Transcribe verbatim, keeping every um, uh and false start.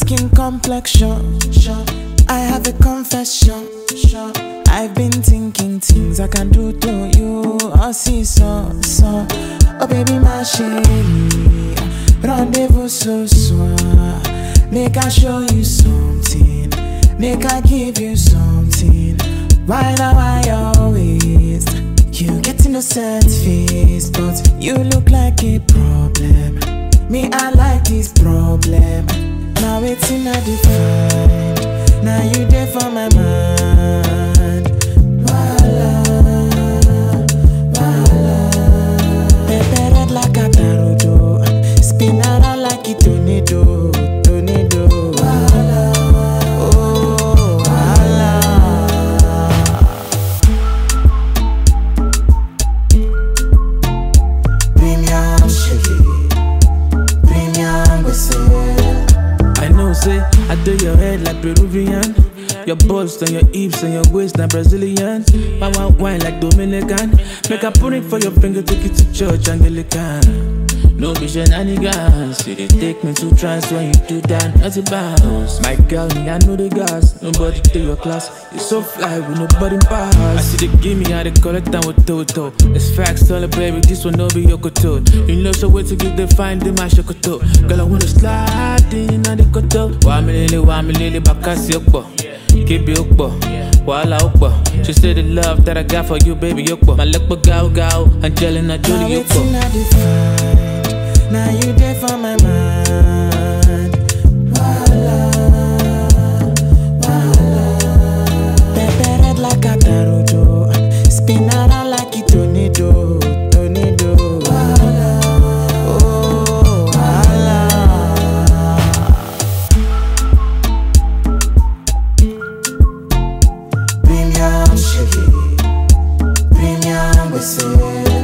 skin complexion. I have a confession. I've been thinking things I can do to you. Oh, see, so, so. Oh, baby, my chérie. Rendezvous ce soir. Make I show you something. Make I give you something. Why now I always? You get innocent face, but you look like a problem. Me, I like this problem. Now it's in a define. Now you there for my mind. Voila, voila. Pepe red like a tarodo. Spin around like a tornado, tornado. Voila, oh, voila. Premium sugar, premium whistle. I know, say, I do your head like Peruvian. Your bust and your hips and your waist like Brazilian. My wine wine like Dominican. Make a put it for your finger, take it to church Anglican. No be shenanigans. You dey take me to trance when you do that, nothing bounce. My girl, me, I know the gas. Nobody take your class. You so fly with nobody pass. I see they give me how they call it down with Toto. It's facts, tell her, baby, this one no be your koto. You know, so wait to get the find in my shokoto. Girl, I wanna slide in on the koto. Wa me lele, wa me lele, bakasi okbo. Keep it okbo, wala okbo. She said the love that I got for you, baby, okbo. My luck but gao gao, Angelina Jolie okbo. Now you there for my mind. Voila, voila. Pepe red like a tarodo. Spin around like a tornado, tornado. Voila, oh, voila. Premium sugar, premium whistle.